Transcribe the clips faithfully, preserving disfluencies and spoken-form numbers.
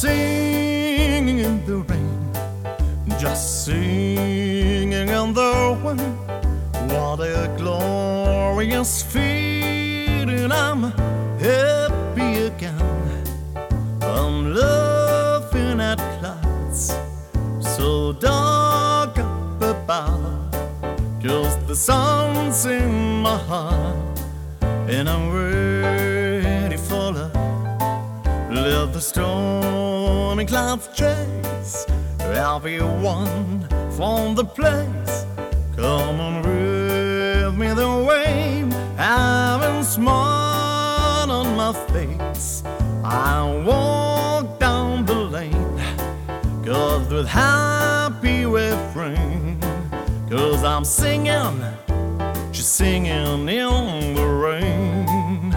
singing in the rain, just singing in the wind. What a glorious feeling, I'm happy again. I'm laughing at clouds so dark up above, 'cause the sun's in my heart and I'm ready for love. Let the stormy clouds chase everyone from the place. Come on with me the way, having a smile on my face. I walk down the lane, 'cause with happy refrain, 'cause I'm singing, just singing in the rain.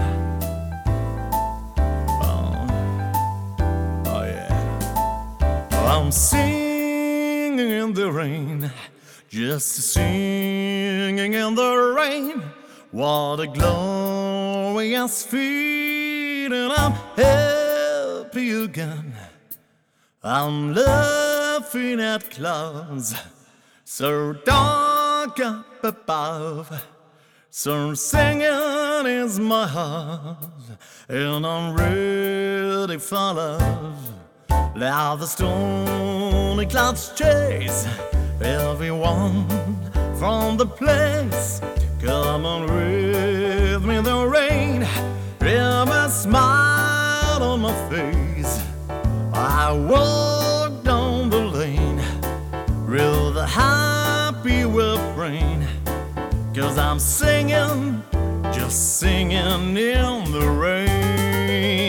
Oh, oh yeah, I'm singing in the rain, just singing in the rain. What a glorious feeling, I'm happy again. I'm laughing at clouds so dark up above, so singing is my heart and I'm ready for love. Let the stormy clouds chase everyone from the place. Come on with me the rain, have a smile on my face. I walk down the lane with a happy refrain, 'cause I'm singing, just singing in the rain.